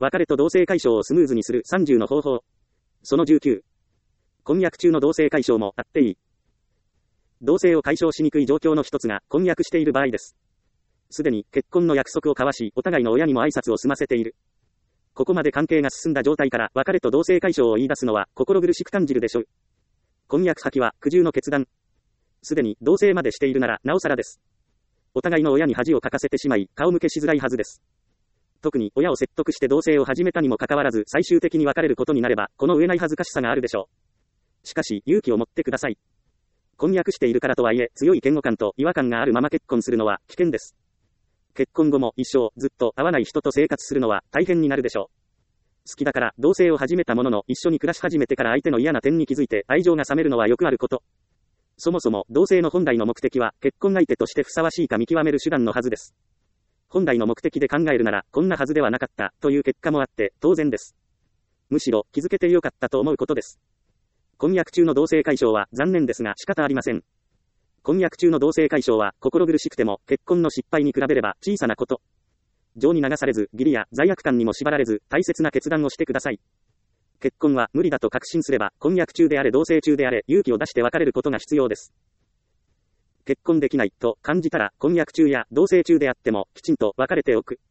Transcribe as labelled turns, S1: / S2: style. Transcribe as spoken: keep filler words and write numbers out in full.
S1: 別れと同棲解消をスムーズにするさんじゅうの方法。そのじゅうきゅう。婚約中の同棲解消もあっていい。同棲を解消しにくい状況の一つが婚約している場合です。すでに結婚の約束を交わし、お互いの親にも挨拶を済ませている。ここまで関係が進んだ状態から別れと同棲解消を言い出すのは心苦しく感じるでしょう。婚約破棄は苦渋の決断。すでに同棲までしているならなおさらです。お互いの親に恥をかかせてしまい、顔向けしづらいはずです。特に親を説得して同棲を始めたにもかかわらず最終的に別れることになれば、この上ない恥ずかしさがあるでしょう。しかし、勇気を持ってください。婚約しているからとはいえ、強い嫌悪感と違和感があるまま結婚するのは危険です。結婚後も一生ずっと会わない人と生活するのは大変になるでしょう。好きだから同棲を始めたものの、一緒に暮らし始めてから相手の嫌な点に気づいて愛情が冷めるのはよくあること。そもそも同棲の本来の目的は結婚相手としてふさわしいか見極める手段のはずです。本来の目的で考えるならこんなはずではなかったという結果もあって当然です。むしろ気づけてよかったと思うことです。婚約中の同棲解消は残念ですが仕方ありません。婚約中の同棲解消は心苦しくても結婚の失敗に比べれば小さなこと。情に流されず、義理や罪悪感にも縛られず、大切な決断をしてください。結婚は無理だと確信すれば、婚約中であれ同棲中であれ、勇気を出して別れることが必要です。結婚できないと感じたら、婚約中や同棲中であっても、きちんと別れておく。